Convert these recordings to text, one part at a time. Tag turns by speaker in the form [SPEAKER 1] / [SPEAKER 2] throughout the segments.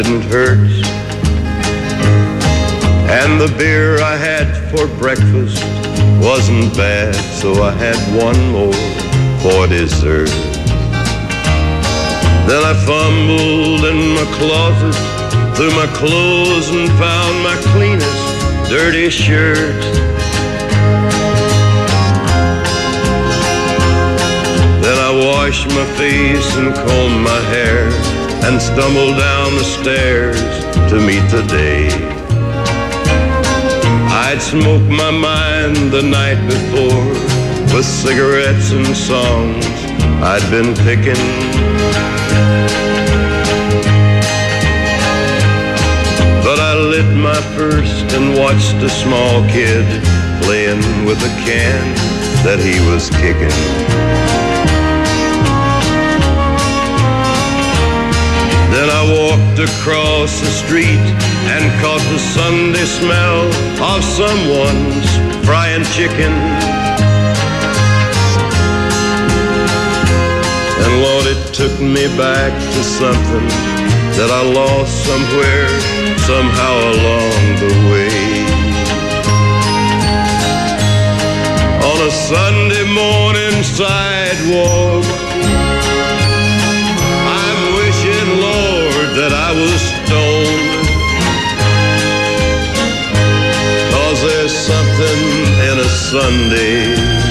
[SPEAKER 1] didn't hurt. And the beer I had for breakfast wasn't bad, so I had one more for dessert. Then I fumbled in my closet through my clothes and found my cleanest dirty shirt. Then I washed my face and combed my hair and stumbled down the stairs to meet the day. I'd smoked my mind the night before with cigarettes and songs I'd been picking. But I lit my first and watched a small kid playing with a can that he was kicking. Then I walked across the street and caught the Sunday smell of someone's frying chicken. And Lord, it took me back to something that I lost somewhere, somehow along the way. On a Sunday morning sidewalk, I'm wishing, Lord, that I was stoned. 'Cause there's something in a Sunday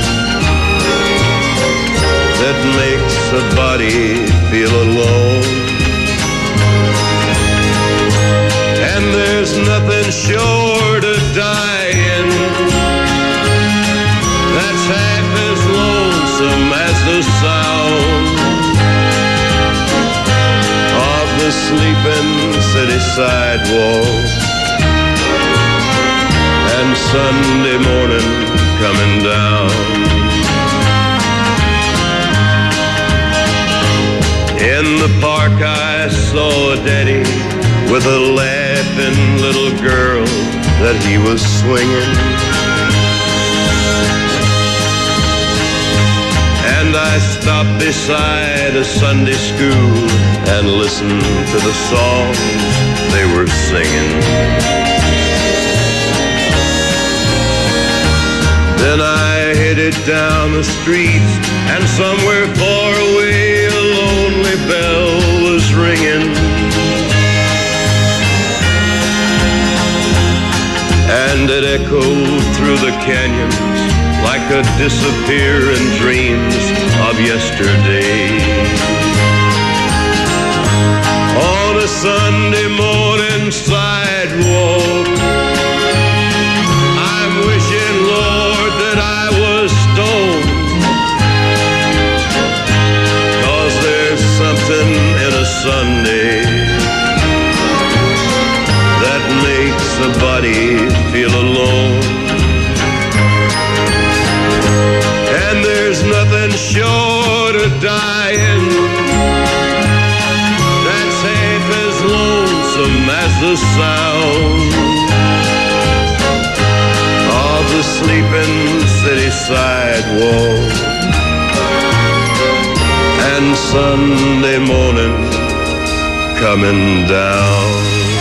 [SPEAKER 1] that makes a body feel alone. And there's nothing short of dying that's half as lonesome as the sound of the sleeping city sidewalk and Sunday morning coming down. In the park I saw a daddy with a laughing little girl that he was swinging. And I stopped beside a Sunday school and listened to the songs they were singing. Then I headed down the street and somewhere far away a lonely bell was ringing. And it echoed through the canyons like a disappearing dreams of yesterday. On a Sunday morning sidewalk, I'm wishing, Lord, that I was stoned. 'Cause there's something in a Sunday that makes a body feel alone. And there's nothing short of dying that's half as lonesome as the sound of the sleeping city sidewalk and Sunday morning coming down.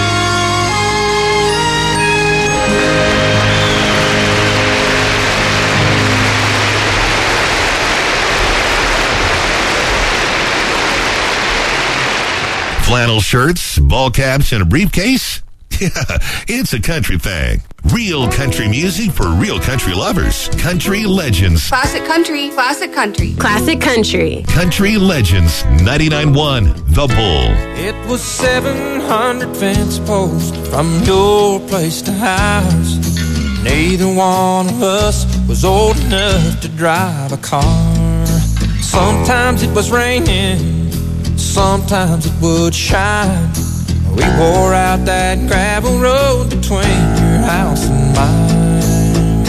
[SPEAKER 2] Flannel shirts, ball caps, and a briefcase? Yeah, it's a country thing. Real country music for real country lovers. Country Legends.
[SPEAKER 3] Classic country, classic country.
[SPEAKER 4] Classic country.
[SPEAKER 2] Country Legends 99.1 The Bull.
[SPEAKER 5] It was 700 fence posts from your place to ours. Neither one of us was old enough to drive a car. Sometimes it was raining, sometimes it would shine. We wore out that gravel road between your house and mine.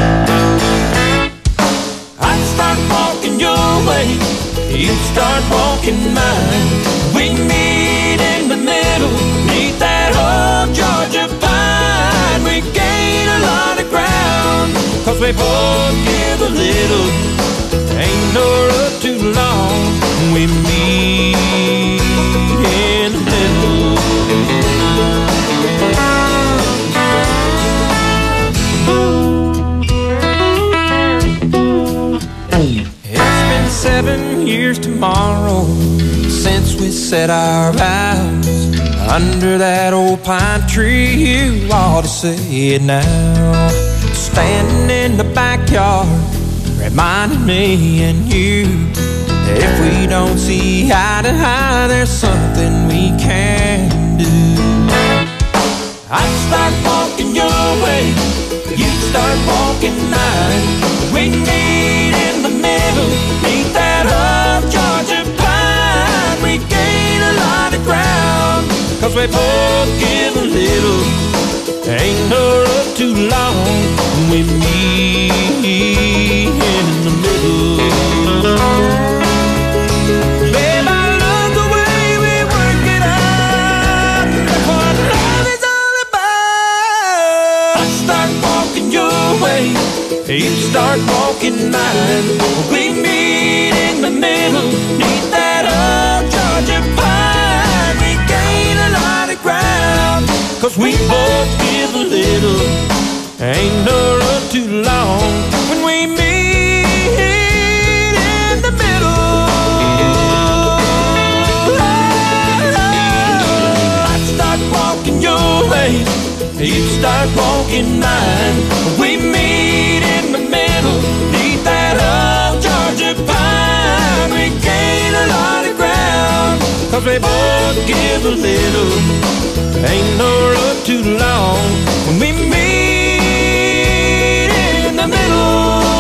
[SPEAKER 5] I'd start walking your way, you'd start walking mine. We'd meet in the middle, neath that old Georgia pine. We gain a lot of ground, 'cause we both give a little. Ain't no road too long, we meet in the middle. said our vows under that old pine tree. You ought to say it now. Standing in the backyard, reminding me and you that if we don't see eye to eye, there's something we can do. I'd start walking your way, you'd start walking mine. We meet in the middle, meet that old Georgia pine. We gain a lot of ground, 'cause we both give a little. Ain't no road too long when we meet in the middle. Babe, I love the way we work it out. That's what love is all about. I start walking your way, you start walking mine. We meet in the middle, neath that old Georgia pine. We gain a lot of ground, 'cause we both give a little. Ain't no road too long when we meet in the middle. I'd start walking your way, you'd start walking mine. We meet in the middle, neath that old Georgia pine. We gain a lot of ground, 'cause we both give a little. Ain't no road too long when we meet in the middle.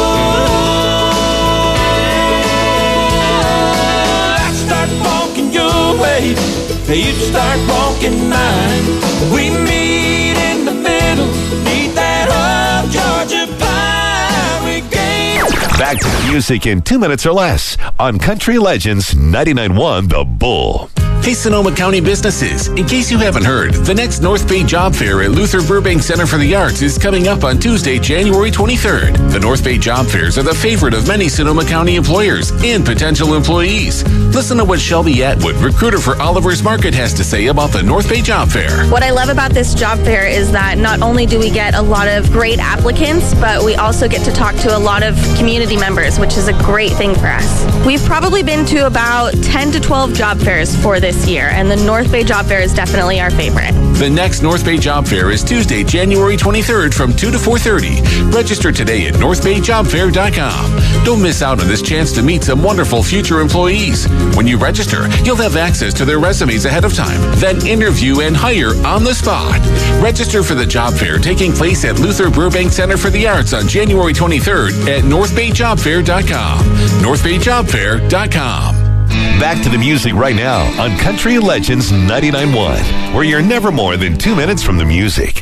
[SPEAKER 5] I start walking your way, you start walking mine. We meet in the middle, neath that old Georgia pine. We gain.
[SPEAKER 2] Back to the music in 2 minutes or less on Country Legends 99.1 The Bull.
[SPEAKER 4] Hey, Sonoma County businesses. In case you haven't heard, the next North Bay Job Fair at Luther Burbank Center for the Arts is coming up on Tuesday, January 23rd. The North Bay Job Fairs are the favorite of many Sonoma County employers and potential employees. Listen to what Shelby Atwood, recruiter for Oliver's Market, has to say about the North Bay Job Fair.
[SPEAKER 6] What I love about this job fair is that not only do we get a lot of great applicants, but we also get to talk to a lot of community members, which is a great thing for us. We've probably been to about 10 to 12 job fairs for this year, and the North Bay Job Fair is definitely our favorite.
[SPEAKER 4] The next North Bay Job Fair is Tuesday, January 23rd from 2 to 4:30. Register today at northbayjobfair.com. Don't miss out on this chance to meet some wonderful future employees. When you register, you'll have access to their resumes ahead of time, then interview and hire on the spot. Register for the job fair taking place at Luther Burbank Center for the Arts on January 23rd at northbayjobfair.com. northbayjobfair.com.
[SPEAKER 2] Back to the music right now on Country Legends 99.1, where you're never more than 2 minutes from the music.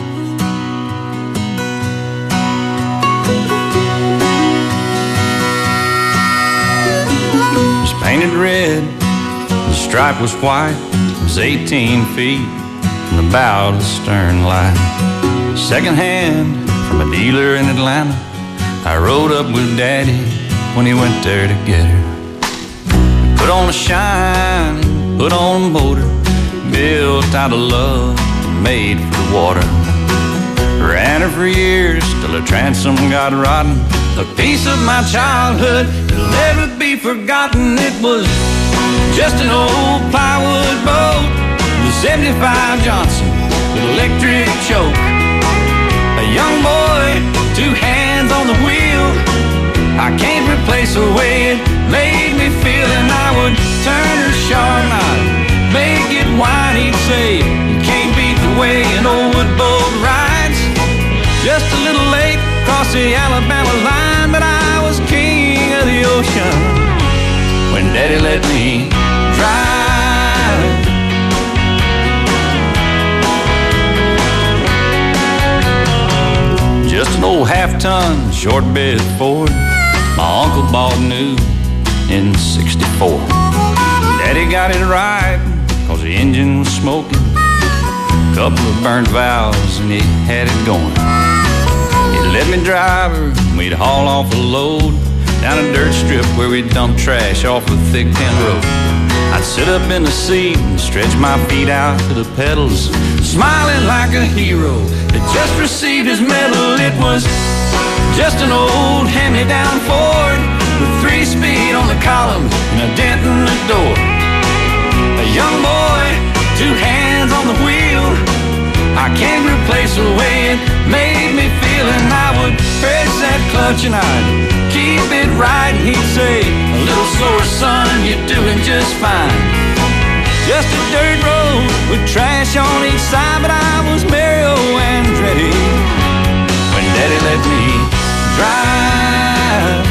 [SPEAKER 7] It was painted red, the stripe was white. It was 18 feet from the bow to the stern light. Second hand from a dealer in Atlanta, I rode up with Daddy when he went there to get her. Put on a shine, put on a motor, built out of love, made for the water. Ran her for years till her transom got rotten. A piece of my childhood that'll never be forgotten. It was just an old plywood boat, the 75 Johnson with electric choke. A young boy, 2 hands on the wheel. I can't replace the way it made me feel. And I would turn her sharp, I'd make it whine. He'd say, you can't beat the way an old wood boat rides. Just a little late across the Alabama line, but I was king of the ocean when Daddy let me drive. Just an old half-ton short bed Ford my uncle bought new in '64. Daddy got it right, 'cause the engine was smoking. Couple of burnt valves and he had it going. He'd let me drive her and we'd haul off a load down a dirt strip where we'd dump trash off a thick tin road. I'd sit up in the seat and stretch my feet out to the pedals, smiling like a hero that just received his medal. It was just an old hand-me-down Ford with 3-speed on the column and a dent in the door. young boy, two hands on the wheel. I can't replace the way it made me feel. And I would press that clutch and I'd keep it right. And he'd say, a little slower, son, you're doing just fine. Just a dirt road with trash on each side, but I was Mario Andretti when Daddy let me drive.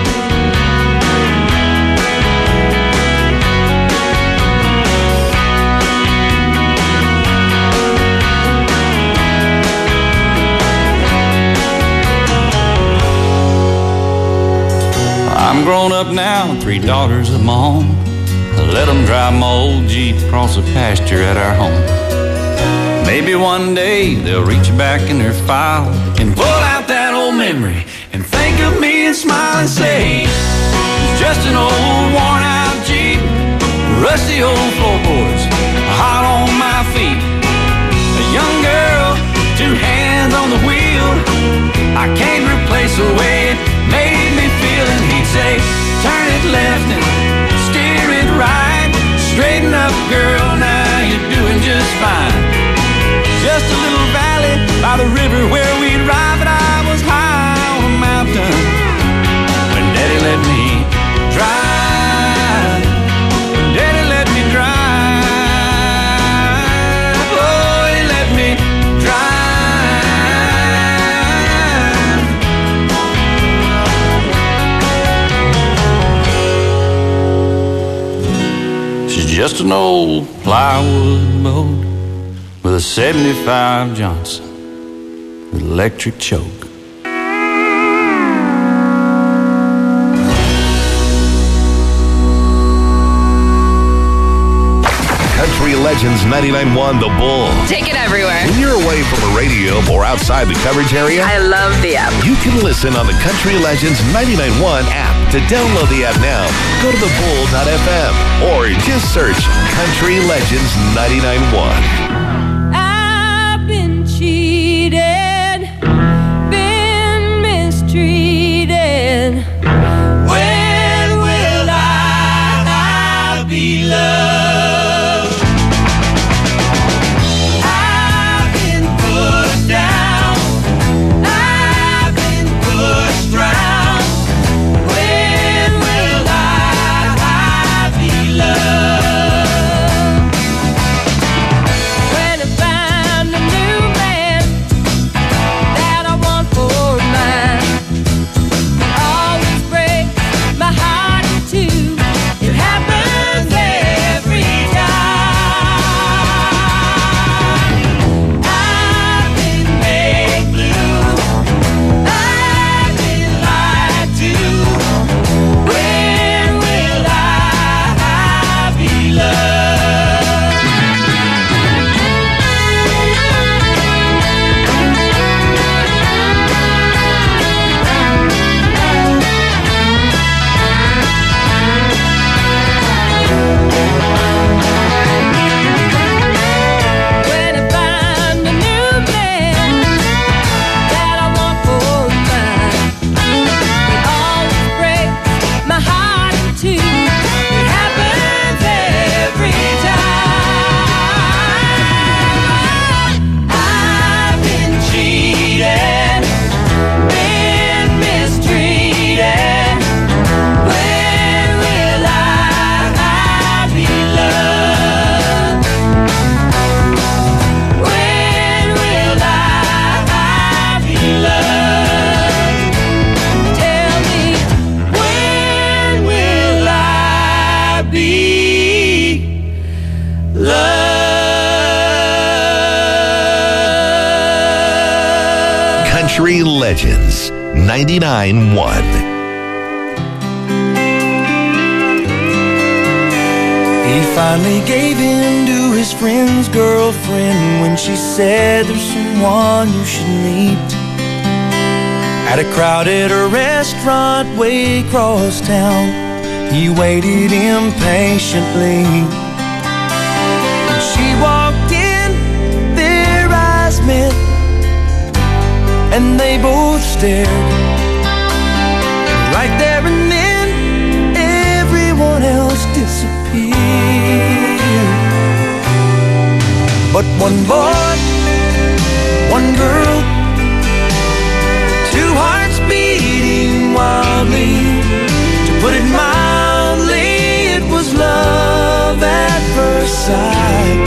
[SPEAKER 7] I'm grown up now, 3 daughters of my own. I let them drive my old Jeep across the pasture at our home. Maybe one day they'll reach back in their file and pull out that old memory and think of me and smile and say, it's just an old worn out Jeep, rusty old floorboards, hot on my feet. A young girl, 2 hands on the wheel. I can't replace the way it made me feel. And he'd say, turn it left and steer it right. Straighten up, girl, now you're doing just fine. Just a little valley by the river where we'd ride, but I was high on a mountain when Daddy let me drive. When Daddy let me drive. Oh, he let me drive. She's just an old plywood boat with a 75 Johnson with electric choke.
[SPEAKER 2] Country Legends 99.1 The Bull.
[SPEAKER 3] Take it everywhere.
[SPEAKER 2] When you're away from a radio or outside the coverage area,
[SPEAKER 3] I love the app.
[SPEAKER 2] you can listen on the Country Legends 99.1 app. To download the app now, go to thebull.fm or just search Country Legends 99.1.
[SPEAKER 8] Cheated, been mistreated. When will I be loved? I've been pushed down, I've been pushed round. When will I be loved? When I find a new man that I want for mine, always breaks my heart in two. It happens every time. I've been made blue, I've been lied to. When will I be loved? When I find a new man that I want for mine, it always breaks my heart in two. It happens every time. I've been cheated, been mistreated. When will I be loved? When will I be loved? Tell me, when will I be loved?
[SPEAKER 2] Country Legends 99.1.
[SPEAKER 5] He finally gave in to his friend's girlfriend when she said there's someone you should meet. At a crowded restaurant way across town, he waited impatiently. When she walked in, their eyes met, and they both stared. Right there and then, everyone else disappeared. But one boy, one girl, two hearts beating wildly. To put it mildly, it was love at first sight.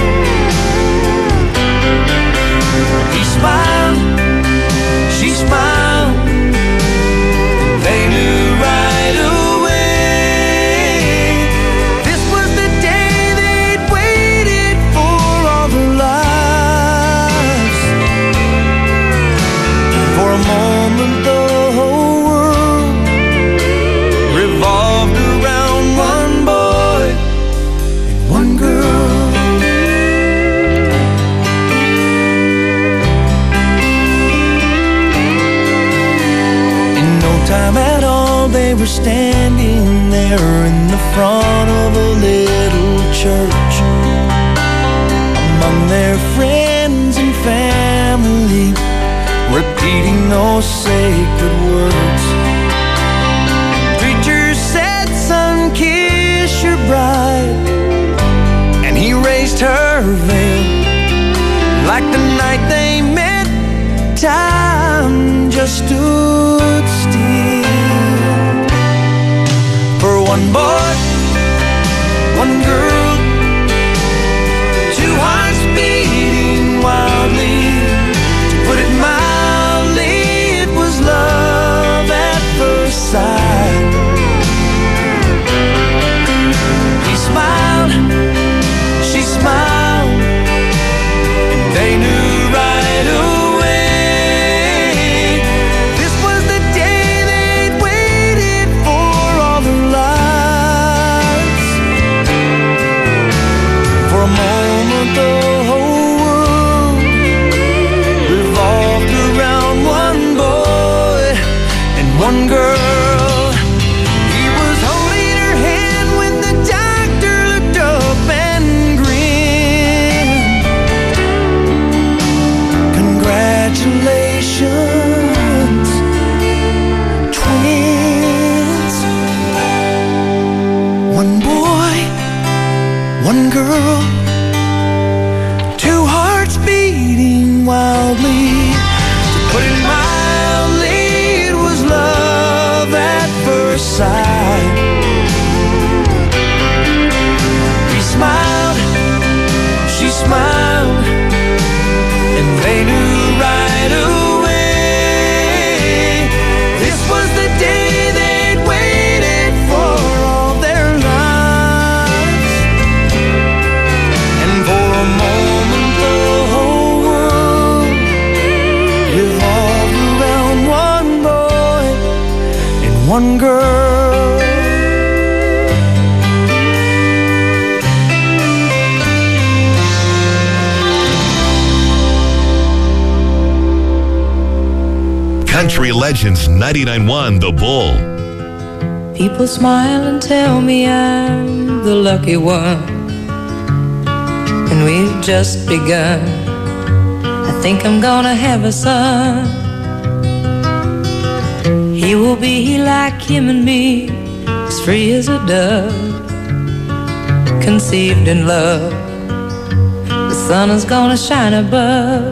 [SPEAKER 5] He smiled, she smiled, they knew right away. This was the day they'd waited for all their lives. For a moment the whole world revolved around one boy and one girl. In no time at all they were standing there in the front of a little church, among their friends and family, repeating those sacred words. Preacher said, son, kiss your bride, and he raised her veil. Like the night they met, time just stood still. For one boy, one girl, two hearts beating wildly. To put it mildly, it was love at first sight. He smiled, she smiled, and they knew right away. This was the day they'd waited for all their lives. For a moment the whole world revolved around one boy and one girl. He was holding her hand when the doctor looked up and grinned. Congratulations, twins. One boy, one girl, two hearts beating wildly. To put it mildly, it was love at first sight. He smiled, she smiled, and they knew right away. This was the day they'd waited for all their lives. And for a moment the whole world revolved around one boy and one girl.
[SPEAKER 2] Country Legends 99.1 The Bull.
[SPEAKER 8] People smile and tell me I'm the lucky one, and we've just begun. I think I'm gonna have a son. He will be like him and me, as free as a dove, conceived in love. The sun is gonna shine above.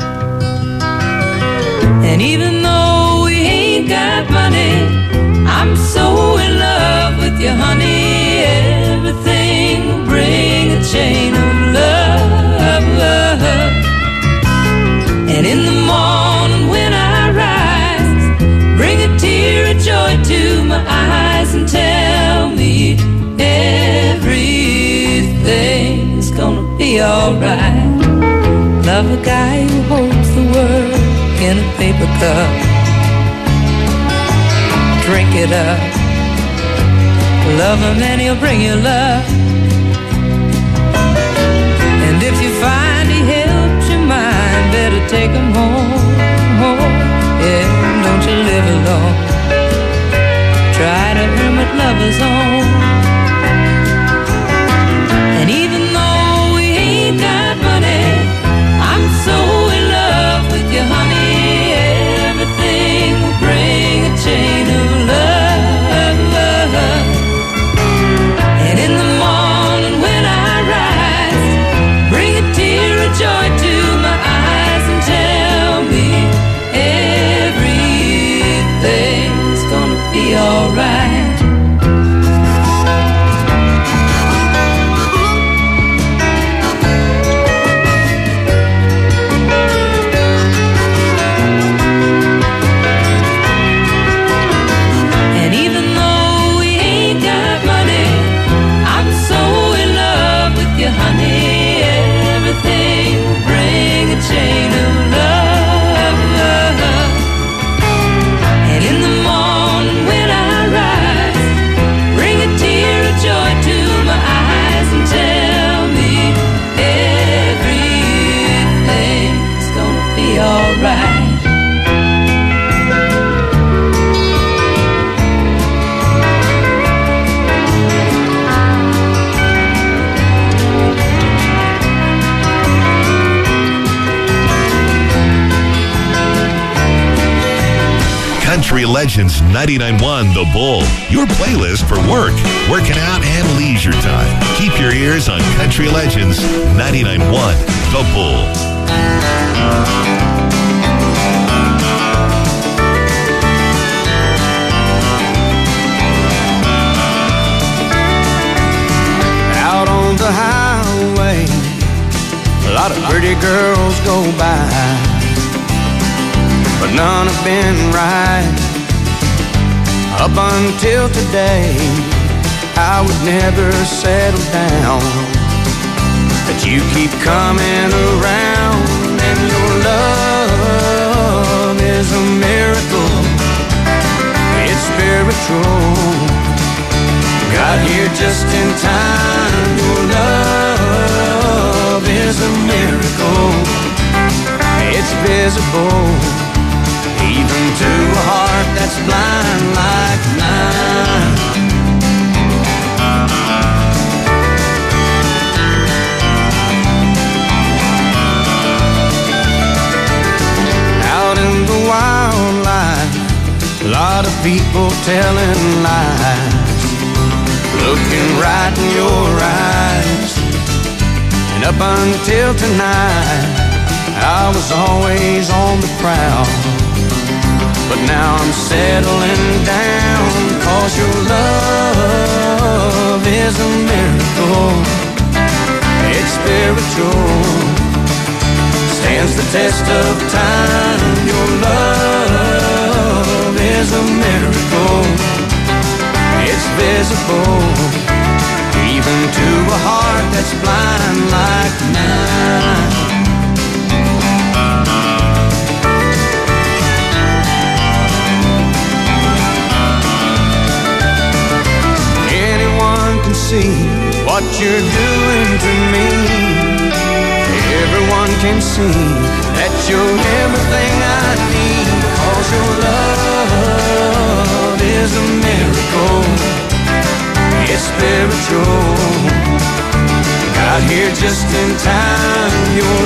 [SPEAKER 8] And even though we ain't got money, I'm so in love with you, honey. Everything will bring a chain of love, love. And in the morning when I rise, bring a tear of joy to my eyes and tell me everything's gonna be alright. Love a guy who holds the world in a paper cup. Drink it up. Love him and he'll bring you love. And if you find he helps your mind, better take him home, home. Yeah, don't you live alone. Try to earn what love is on. And even though we ain't got money, I'm so in love with you, honey. Everything will bring a chain of love, love. And in the morning when I rise, bring a tear of joy
[SPEAKER 2] Country Legends 99.1 The Bull. Your playlist for work, working out, and leisure time. Keep your ears on Country Legends 99.1 The Bull.
[SPEAKER 9] Out on the highway, a lot of pretty girls go by, but none have been right. Up until today, I would never settle down, but you keep coming around, and your love is a miracle. It's spiritual. Got here just in time. Your love is a miracle. It's visible, even to a heart that's blind like mine. Out in the wildlife, a lot of people telling lies, looking right in your eyes. And up until tonight, I was always on the prowl, but now I'm settling down, 'cause your love is a miracle. It's spiritual, stands the test of time. Your love is a miracle. It's visible, even to a heart that's blind like mine. Anyone can see what you're doing to me. Everyone can see that you're everything I need, 'cause your love is a miracle. It's spiritual. Got here just in time. Your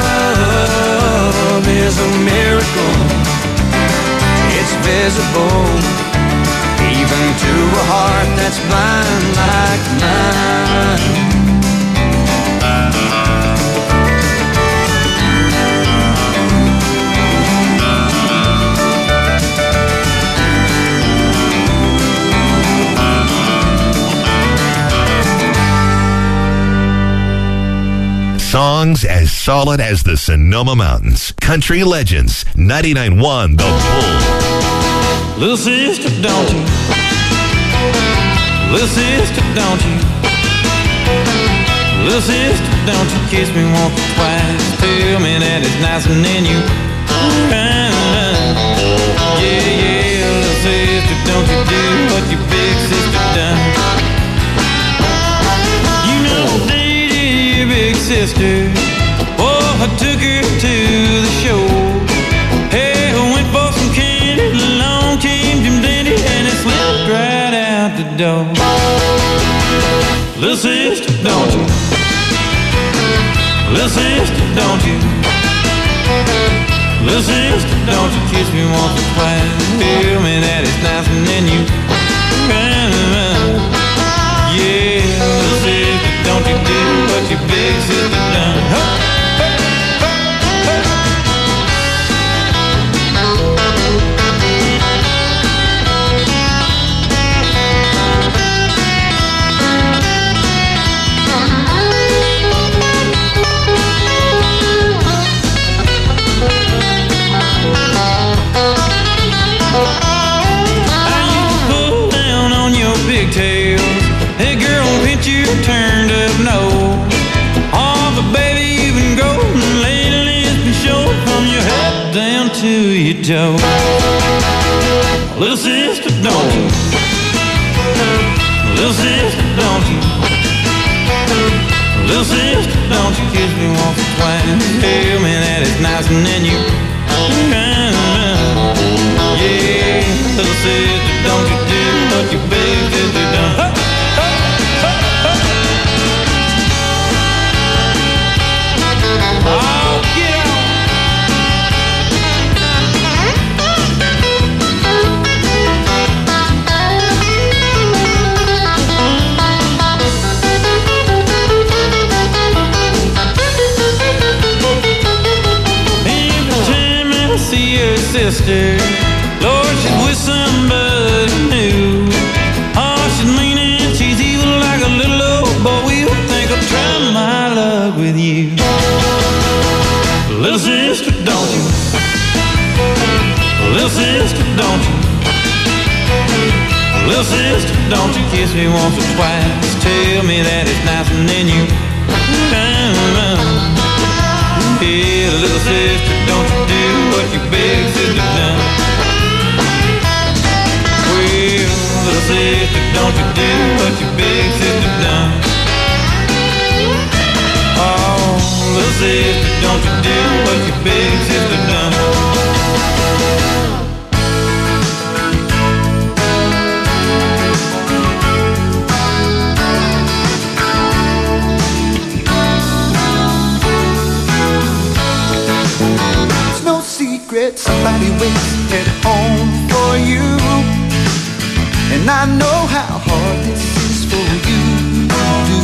[SPEAKER 9] love is a miracle. It's visible, even to a heart that's blind like mine.
[SPEAKER 2] Songs as solid as the Sonoma Mountains. Country Legends 99.1 The Bull.
[SPEAKER 5] Little sister, don't you? Little sister, don't you? Little sister, don't you kiss me once or twice? Tell me that it's nice and then you yeah, yeah, little sister, don't you do what your big sister done? You know, your big sister, oh, I took her to the show. Hey, I went for some candy, along came Jim Dandy, and it slipped right out the door. Little sister, don't you? Little sister, don't you? Little sister, don't you kiss me once or twice? Tell me that it's nice and then you yeah, little sister, don't you do what your big sister done? Turned up nose. Oh, but baby, you've been golden lately. It's been showing from your head down to your toe. Little sister, don't you? Little sister, don't you? Little sister, don't you kiss me once or twice? Tell me that it's nice and then you yeah, little sister, don't you do what your big sister done? Oh, get on!
[SPEAKER 10] sister. Lord, she's with somebody new. Oh, she's mean and she's evil like a little old boy. We would think I'll try my luck with you. Little sister, don't you? Little sister, don't you? Little sister, don't you kiss me once or twice. Tell me that it's nice and then you yeah, little sister, don't you do what your big sister done. Well, little sister, don't you do what your big sister done. Oh, little sister, don't you do what your big sister done.
[SPEAKER 9] Somebody waits at home for you, and I know how hard this is for you to do.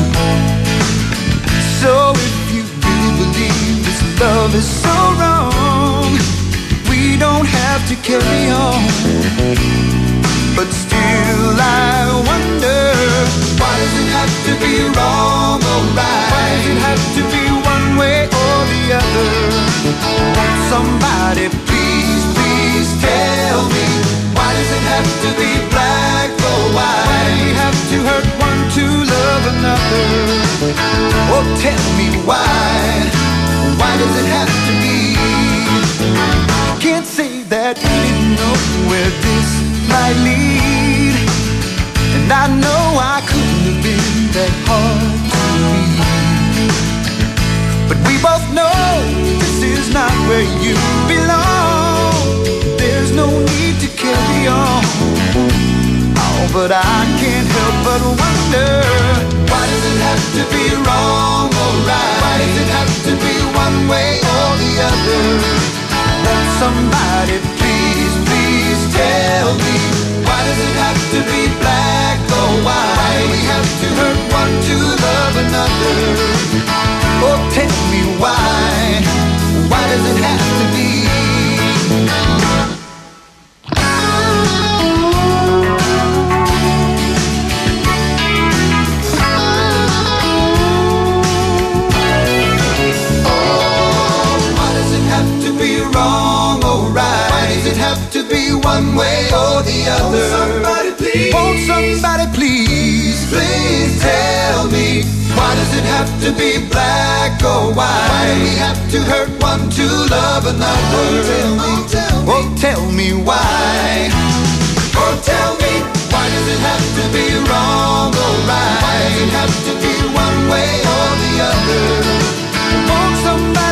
[SPEAKER 9] So if you really believe this love is so wrong, we don't have to carry on. But still I wonder, why does it have to be wrong or right? Why does it have to be one way or the other? Won't somebody please, please tell me, why does it have to be black or white? Why do we have to hurt one to love another? Oh, tell me why does it have to be? Can't say that we didn't know where this might lead, and I know I couldn't have been that hard to read. But we both know this is not where you belong. There's no need to carry on. Oh, but I can't help but wonder, why does it have to be wrong or right? Why does it have to be one way or the other? Won't somebody please, please tell me, why does it have to be black or white? Why do we have to hurt one to love another? Oh, tell me why does it have to be? One way or the other. Won't somebody please, please tell me, why does it have to be black or white? Why do we have to hurt one to love another? Oh, tell me why. Oh, tell me, why does it have to be wrong or right? Why does it have to be one way or the other? Won't somebody